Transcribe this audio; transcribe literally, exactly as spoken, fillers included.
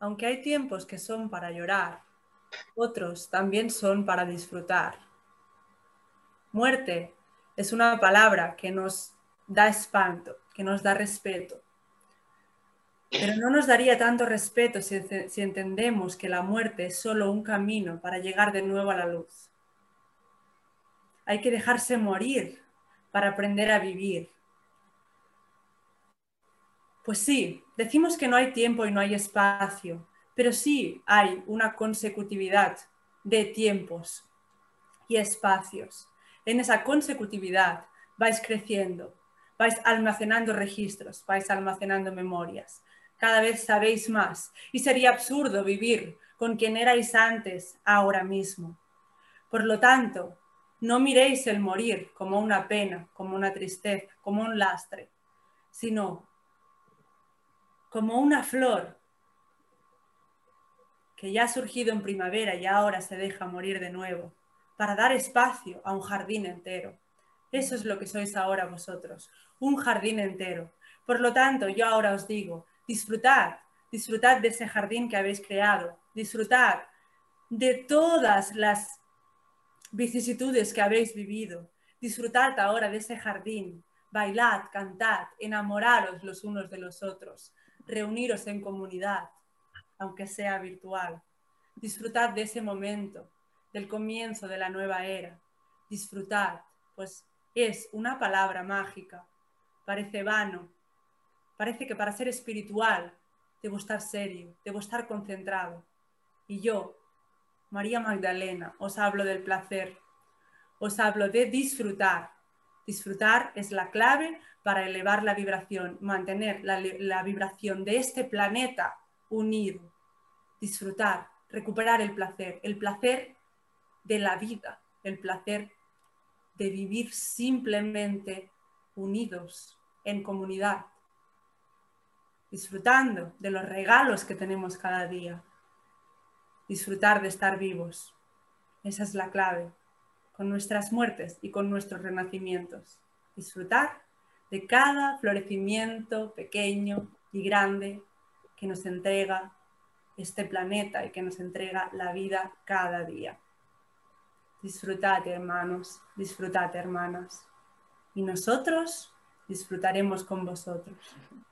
Aunque hay tiempos que son para llorar, otros también son para disfrutar. Muerte es una palabra que nos da espanto, que nos da respeto. Pero no nos daría tanto respeto si, si entendemos que la muerte es solo un camino para llegar de nuevo a la luz. Hay que dejarse morir para aprender a vivir. Pues sí, decimos que no hay tiempo y no hay espacio, pero sí hay una consecutividad de tiempos y espacios. En esa consecutividad vais creciendo, vais almacenando registros, vais almacenando memorias. Cada vez sabéis más y sería absurdo vivir con quien erais antes, ahora mismo. Por lo tanto, no miréis el morir como una pena, como una tristeza, como un lastre, sino como una flor que ya ha surgido en primavera y ahora se deja morir de nuevo, para dar espacio a un jardín entero. Eso es lo que sois ahora vosotros, un jardín entero. Por lo tanto, yo ahora os digo, disfrutad, disfrutad de ese jardín que habéis creado, disfrutad de todas las vicisitudes que habéis vivido, disfrutad ahora de ese jardín, bailad, cantad, enamoraros los unos de los otros, reuniros en comunidad, aunque sea virtual. Disfrutad de ese momento, del comienzo de la nueva era. Disfrutad, pues es una palabra mágica. Parece vano. Parece que para ser espiritual debo estar serio, debo estar concentrado. Y yo, María Magdalena, os hablo del placer. Os hablo de disfrutar. Disfrutar es la clave para elevar la vibración, mantener la, la vibración de este planeta unido. Disfrutar, recuperar el placer, el placer de la vida, el placer de vivir simplemente unidos, en comunidad, disfrutando de los regalos que tenemos cada día, disfrutar de estar vivos. Esa es la clave, con nuestras muertes y con nuestros renacimientos. Disfrutar de cada florecimiento pequeño y grande que nos entrega este planeta y que nos entrega la vida cada día. Disfrutad, hermanos, disfrutad, hermanas. Y nosotros disfrutaremos con vosotros.